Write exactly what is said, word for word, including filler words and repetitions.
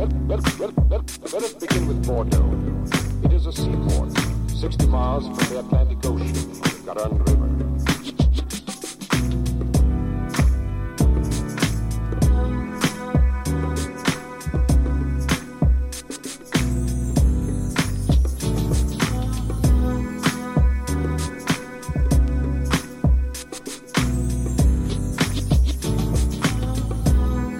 let, let, let, let us begin with Bordeaux. It is a seaport, sixty miles from the Atlantic Ocean on the Garonne River.